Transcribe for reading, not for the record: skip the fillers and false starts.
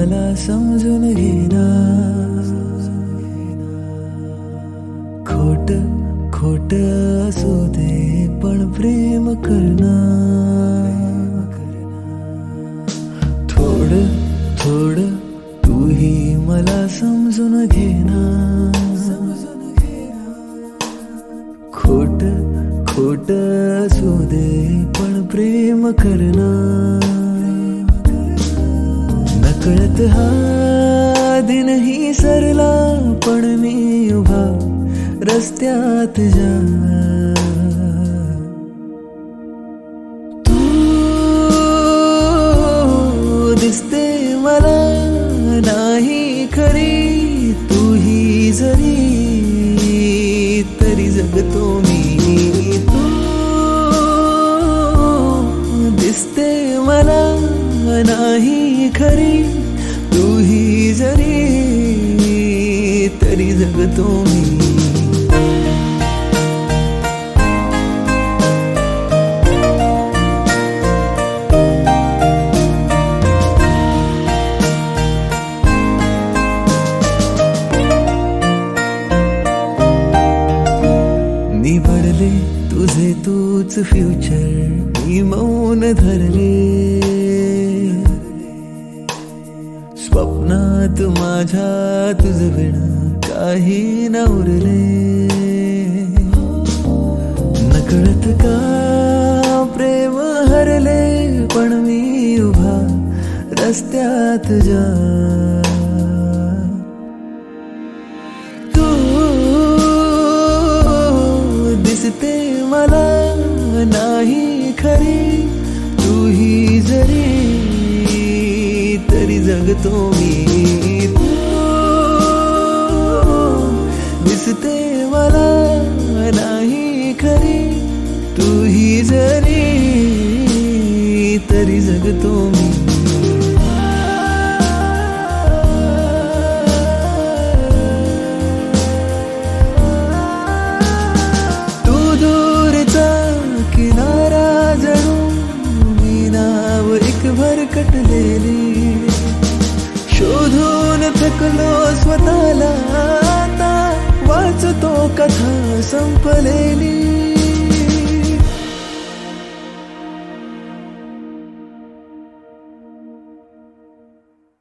मला समजून घेना. खोट खोट असू दे पण प्रेम करना. थोडं थोडं तूही मला समजून घेना. खोट खोट असू दे पण प्रेम करना. नकळत हा दिनही सरला पण मी उभा रस्त्यात जा. तू दिसते मला नाही खरी तूही जरी तरी जगतो मी. तू दिसते मला नाही खरी तूही जरी तरी जगतो मी. निवडले तुझे तूच फ्युचर मी मौन धरले. स्वप्नात माझ्या तुझ विण काही न उरले. नकळत का प्रेम हरले पण मी उभा रस्त्यात जा. दिसते मला नाही खरी तूही जरी तरी जगतो मी. तू दिसते मला नाही खरी तूही जरी तरी जगतो मी. किनारा जणू मी नाव एक भरकटलेली. शोधून थकलो स्वतःला आता वाचतो कथा संपलेली.